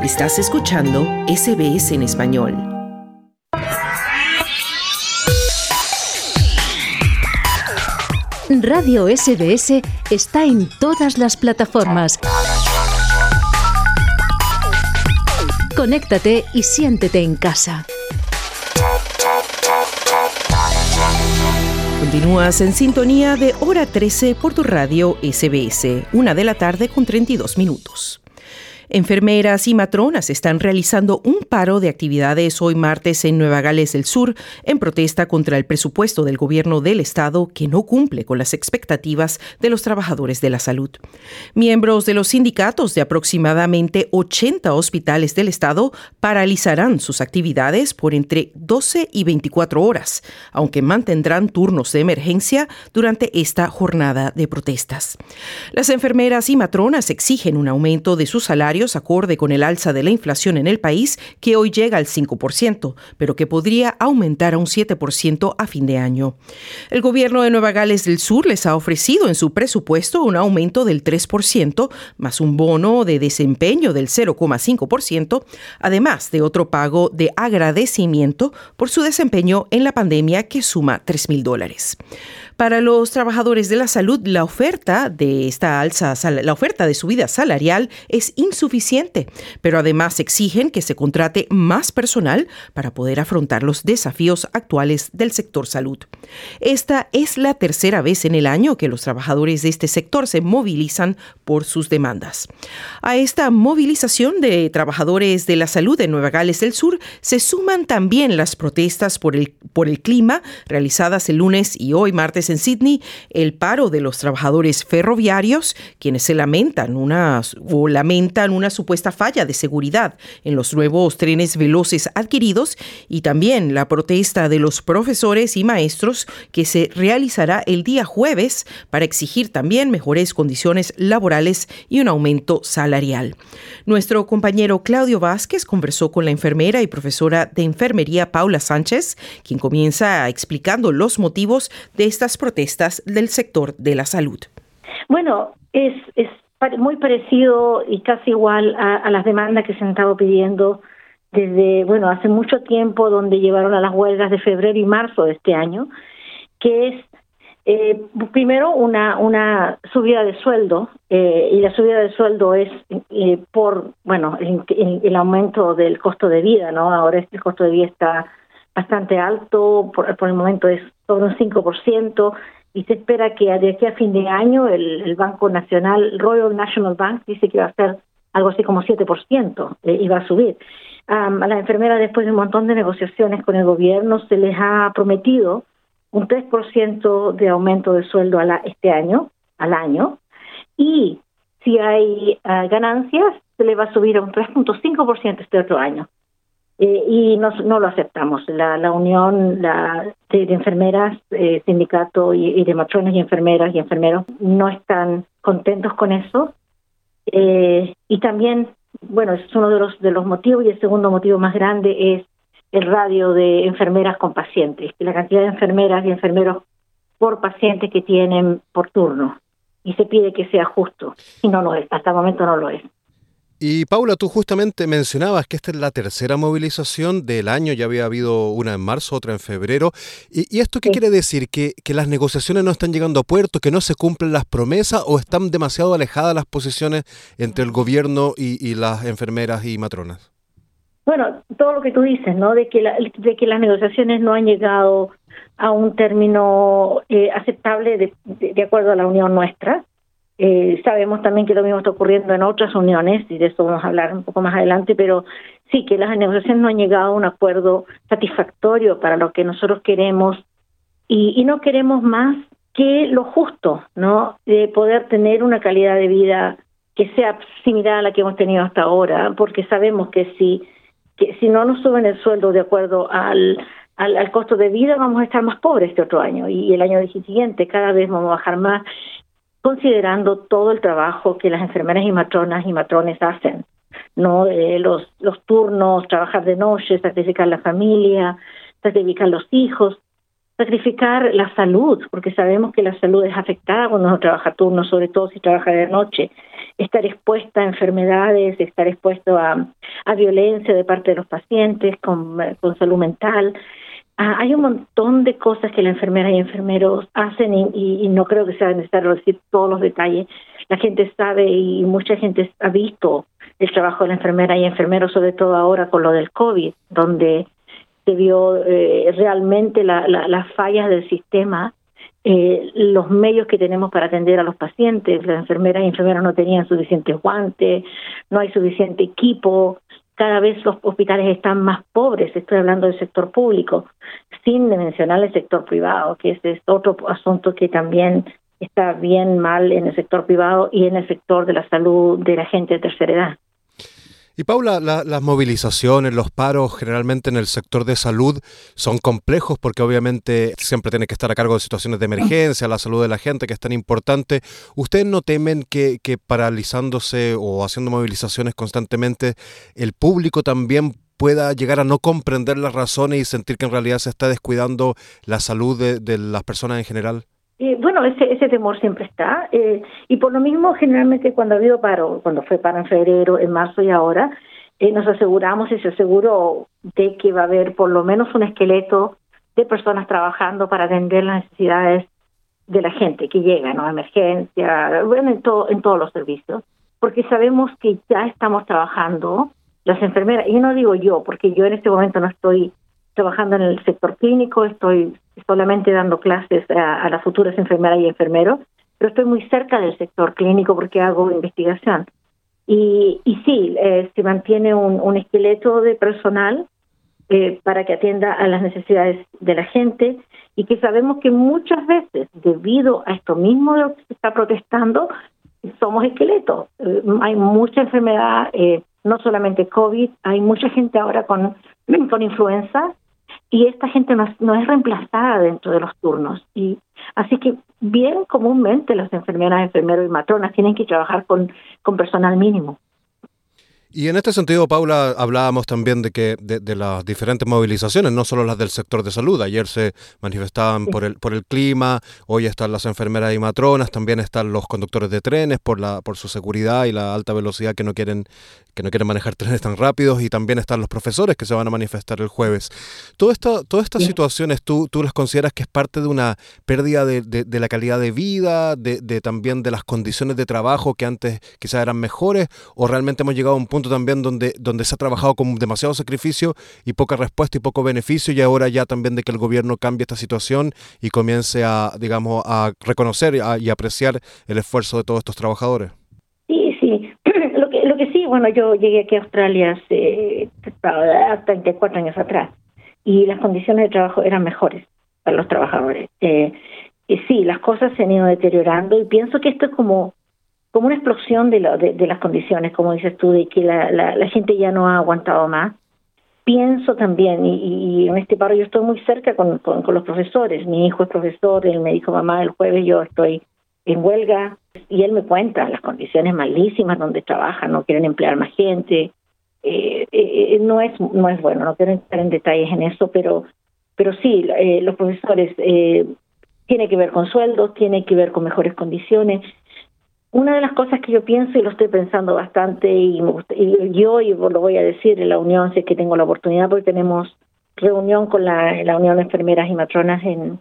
Estás escuchando SBS en español. Radio SBS está en todas las plataformas. Conéctate y siéntete en casa. Continúas en sintonía de Hora 13 por tu radio SBS, 1:00 con 32 minutos. Enfermeras y matronas están realizando un paro de actividades hoy martes en Nueva Gales del Sur en protesta contra el presupuesto del gobierno del estado que no cumple con las expectativas de los trabajadores de la salud. Miembros de los sindicatos de aproximadamente 80 hospitales del estado paralizarán sus actividades por entre 12 y 24 horas, aunque mantendrán turnos de emergencia durante esta jornada de protestas. Las enfermeras y matronas exigen un aumento de sus salarios acorde con el alza de la inflación en el país, que hoy llega al 5%, pero que podría aumentar a un 7% a fin de año. El gobierno de Nueva Gales del Sur les ha ofrecido en su presupuesto un aumento del 3%, más un bono de desempeño del 0,5%, además de otro pago de agradecimiento por su desempeño en la pandemia que suma $3,000. Para los trabajadores de la salud, la oferta de subida salarial es insuficiente, pero además exigen que se contrate más personal para poder afrontar los desafíos actuales del sector salud. Esta es la tercera vez en el año que los trabajadores de este sector se movilizan por sus demandas. A esta movilización de trabajadores de la salud en Nueva Gales del Sur se suman también las protestas por el clima realizadas el lunes y hoy martes en Sydney, el paro de los trabajadores ferroviarios, quienes lamentan una supuesta falla de seguridad en los nuevos trenes veloces adquiridos, y también la protesta de los profesores y maestros que se realizará el día jueves para exigir también mejores condiciones laborales y un aumento salarial. Nuestro compañero Claudio Vázquez conversó con la enfermera y profesora de enfermería Paula Sánchez, quien comienza explicando los motivos de estas protestas del sector de la salud. Bueno, es muy parecido y casi igual a las demandas que se han estado pidiendo desde, hace mucho tiempo, donde llevaron a las huelgas de febrero y marzo de este año, que es primero una subida de sueldo, y la subida de sueldo es por el aumento del costo de vida, ¿no? Ahora el costo de vida está bastante alto, por el momento es sobre un 5%, y se espera que de aquí a fin de año el Banco Nacional, Royal National Bank, dice que va a ser algo así como 7%, y va a subir. A las enfermeras, después de un montón de negociaciones con el gobierno, se les ha prometido un 3% de aumento de sueldo al año, y si hay ganancias, se le va a subir a un 3.5% este otro año. Y no lo aceptamos. La unión de enfermeras, sindicato y de matronas y enfermeras y enfermeros no están contentos con eso. Y también, es uno de los motivos, y el segundo motivo más grande es el radio de enfermeras con pacientes, la cantidad de enfermeras y enfermeros por paciente que tienen por turno, y se pide que sea justo, y no lo es, hasta el momento no lo es. Y Paula, tú justamente mencionabas que esta es la tercera movilización del año, ya había habido una en marzo, otra en febrero. ¿Y esto qué quiere decir? ¿Que las negociaciones no están llegando a puerto, que no se cumplen las promesas, o están demasiado alejadas las posiciones entre el gobierno y las enfermeras y matronas? Bueno, todo lo que tú dices, ¿no? De que las negociaciones no han llegado a un término aceptable de acuerdo a la unión nuestra. Sabemos también que lo mismo está ocurriendo en otras uniones, y de eso vamos a hablar un poco más adelante, pero sí que las negociaciones no han llegado a un acuerdo satisfactorio para lo que nosotros queremos, y no queremos más que lo justo, ¿no? De poder tener una calidad de vida que sea similar a la que hemos tenido hasta ahora, porque sabemos que si no nos suben el sueldo de acuerdo al costo de vida, vamos a estar más pobres este otro año, y el año siguiente cada vez vamos a bajar más, considerando todo el trabajo que las enfermeras y matrones hacen, ¿no? Los turnos, trabajar de noche, sacrificar la familia, sacrificar los hijos. sacrificar la salud, porque sabemos que la salud es afectada cuando uno trabaja turno, sobre todo si trabaja de noche, estar expuesta a enfermedades, estar expuesto a violencia de parte de los pacientes con salud mental. Hay un montón de cosas que las enfermeras y enfermeros hacen y no creo que sea necesario decir todos los detalles. La gente sabe y mucha gente ha visto el trabajo de la enfermera y enfermeros, sobre todo ahora con lo del COVID, donde se vio realmente las fallas del sistema, los medios que tenemos para atender a los pacientes. Las enfermeras y enfermeros no tenían suficientes guantes, no hay suficiente equipo, cada vez los hospitales están más pobres, estoy hablando del sector público, sin mencionar el sector privado, que ese es otro asunto que también está bien mal en el sector privado y en el sector de la salud de la gente de tercera edad. Y Paula, las movilizaciones, los paros generalmente en el sector de salud son complejos porque obviamente siempre tiene que estar a cargo de situaciones de emergencia, la salud de la gente que es tan importante. ¿Ustedes no temen que paralizándose o haciendo movilizaciones constantemente el público también pueda llegar a no comprender las razones y sentir que en realidad se está descuidando la salud de las personas en general? Bueno, ese temor siempre está, y por lo mismo generalmente cuando ha habido paro, cuando fue paro en febrero, en marzo y ahora, nos aseguramos y se aseguró de que va a haber por lo menos un esqueleto de personas trabajando para atender las necesidades de la gente que llega, ¿no? Emergencia, bueno, en todos los servicios, porque sabemos que ya estamos trabajando las enfermeras, y no digo yo, porque yo en este momento no estoy trabajando en el sector clínico, estoy solamente dando clases a las futuras enfermeras y enfermeros, pero estoy muy cerca del sector clínico porque hago investigación. Y sí, se mantiene un esqueleto de personal para que atienda a las necesidades de la gente, y que sabemos que muchas veces, debido a esto mismo de lo que se está protestando, somos esqueletos. Hay mucha enfermedad, no solamente COVID, hay mucha gente ahora con influenza, y esta gente no es reemplazada dentro de los turnos. Y así que bien comúnmente las enfermeras, enfermeros y matronas tienen que trabajar con personal mínimo. Y en este sentido, Paula, hablábamos también de las diferentes movilizaciones, no solo las del sector de salud. Ayer se manifestaban por el clima, hoy están las enfermeras y matronas, también están los conductores de trenes por su seguridad y la alta velocidad que no quieren manejar trenes tan rápidos, y también están los profesores que se van a manifestar el jueves. Todas estas situaciones, ¿tú las consideras que es parte de una pérdida de la calidad de vida, también de las condiciones de trabajo que antes quizás eran mejores, o realmente hemos llegado a un punto también donde se ha trabajado con demasiado sacrificio y poca respuesta y poco beneficio, y ahora ya también de que el gobierno cambie esta situación y comience a reconocer y apreciar el esfuerzo de todos estos trabajadores? Sí. Lo que sí, bueno, yo llegué aquí a Australia hace 34 años atrás, y las condiciones de trabajo eran mejores para los trabajadores. Y sí, las cosas se han ido deteriorando, y pienso que esto es como una explosión de las condiciones, como dices tú, de que la gente ya no ha aguantado más. Pienso también, y en este paro yo estoy muy cerca con los profesores. Mi hijo es profesor, él me dijo, mamá, el jueves yo estoy en huelga, y él me cuenta las condiciones malísimas donde trabajan, no quieren emplear más gente. No es bueno, no quiero entrar en detalles en eso, pero sí, los profesores tiene que ver con sueldos, tiene que ver con mejores condiciones. Una de las cosas que yo pienso, y lo estoy pensando bastante, y lo voy a decir en la unión, si es que tengo la oportunidad, porque tenemos reunión con la Unión de Enfermeras y Matronas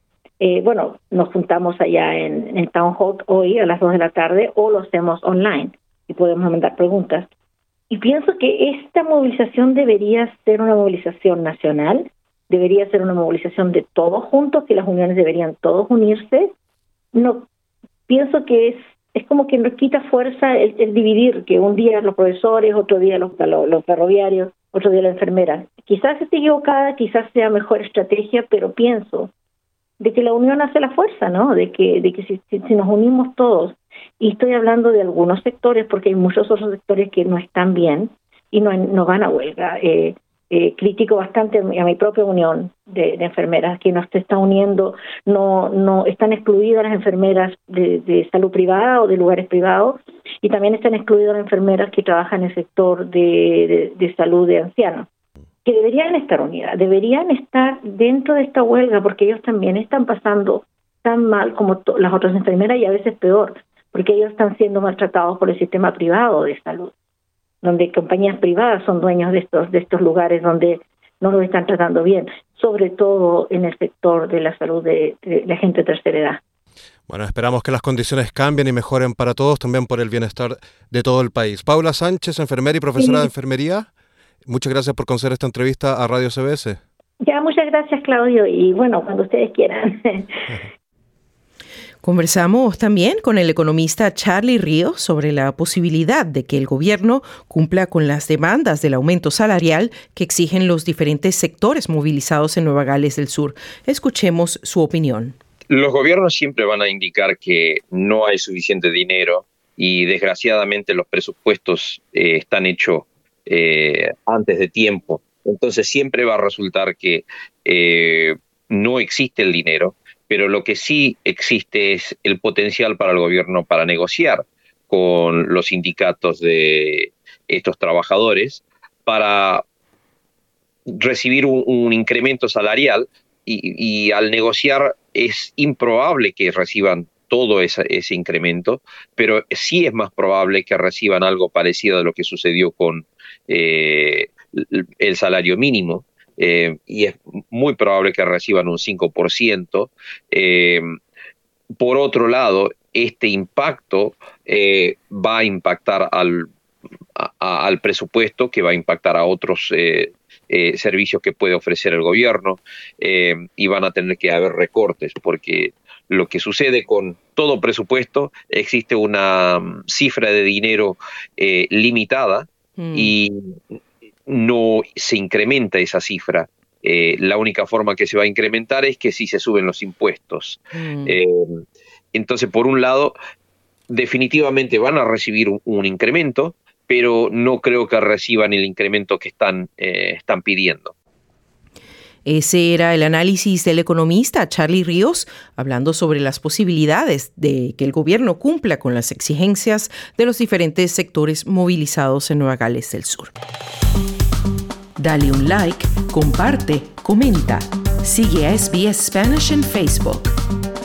nos juntamos allá en Town Hall hoy a las 2 de la tarde, o lo hacemos online y podemos mandar preguntas. Y pienso que esta movilización debería ser una movilización nacional, debería ser una movilización de todos juntos, que las uniones deberían todos unirse. No, pienso que es como que nos quita fuerza el dividir, que un día los profesores, otro día los ferroviarios, otro día la enfermera. Quizás esté equivocada, quizás sea mejor estrategia, pero pienso de que la unión hace la fuerza, ¿no? De que si nos unimos todos, y estoy hablando de algunos sectores, porque hay muchos otros sectores que no están bien y no van a huelga. Critico bastante a mi propia unión de enfermeras, que nos está uniendo, no están excluidas las enfermeras de salud privada o de lugares privados, y también están excluidas las enfermeras que trabajan en el sector de salud de ancianos, que deberían estar unidas, deberían estar dentro de esta huelga, porque ellos también están pasando tan mal como las otras enfermeras y a veces peor, porque ellos están siendo maltratados por el sistema privado de salud, donde compañías privadas son dueños de estos lugares donde no los están tratando bien, sobre todo en el sector de la salud de la gente de tercera edad. Bueno, esperamos que las condiciones cambien y mejoren para todos, también por el bienestar de todo el país. Paula Sánchez, enfermera y profesora de enfermería, muchas gracias por conceder esta entrevista a Radio CBS. Ya, muchas gracias, Claudio, y bueno, cuando ustedes quieran. Conversamos también con el economista Charlie Ríos sobre la posibilidad de que el gobierno cumpla con las demandas del aumento salarial que exigen los diferentes sectores movilizados en Nueva Gales del Sur. Escuchemos su opinión. Los gobiernos siempre van a indicar que no hay suficiente dinero y desgraciadamente los presupuestos están hechos antes de tiempo. Entonces siempre va a resultar que no existe el dinero. Pero lo que sí existe es el potencial para el gobierno para negociar con los sindicatos de estos trabajadores para recibir un incremento salarial y al negociar es improbable que reciban todo ese incremento, pero sí es más probable que reciban algo parecido a lo que sucedió con el salario mínimo. Y es muy probable que reciban un 5%. Por otro lado, este impacto va a impactar al presupuesto, que va a impactar a otros servicios que puede ofrecer el gobierno, y van a tener que haber recortes, porque lo que sucede con todo presupuesto, existe una cifra de dinero limitada y no se incrementa esa cifra. La única forma que se va a incrementar es que si se suben los impuestos. Entonces, por un lado, definitivamente van a recibir un incremento, pero no creo que reciban el incremento que están pidiendo. Ese era el análisis del economista Charlie Ríos, hablando sobre las posibilidades de que el gobierno cumpla con las exigencias de los diferentes sectores movilizados en Nueva Gales del Sur. Dale un like, comparte, comenta. Sigue a SBS Spanish en Facebook.